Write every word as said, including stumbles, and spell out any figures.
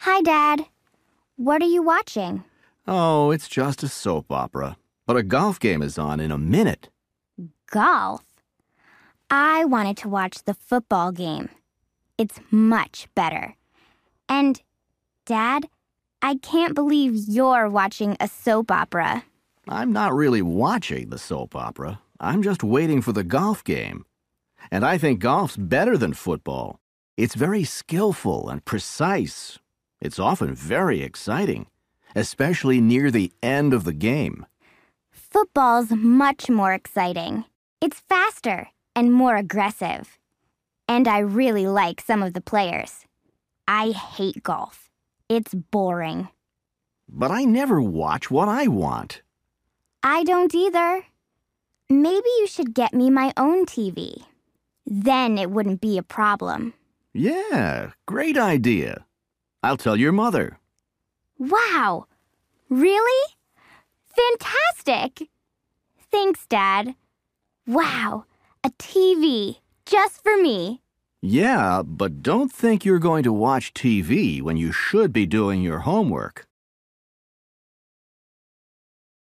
Hi, Dad. What are you watching? Oh, it's just a soap opera. But a golf game is on in a minute. Golf? I wanted to watch the football game. It's much better. And, Dad, I can't believe you're watching a soap opera. I'm not really watching the soap opera. I'm just waiting for the golf game. And I think golf's better than football. It's very skillful and precise. It's often very exciting, especially near the end of the game. Football's much more exciting. It's faster and more aggressive. And I really like some of the players. I hate golf. It's boring. But I never watch what I want. I don't either. Maybe you should get me my own T V. Then it wouldn't be a problem. Yeah, great idea. I'll tell your mother. Wow! Really? Fantastic! Thanks, Dad. Wow, a T V just for me. Yeah, but don't think you're going to watch T V when you should be doing your homework.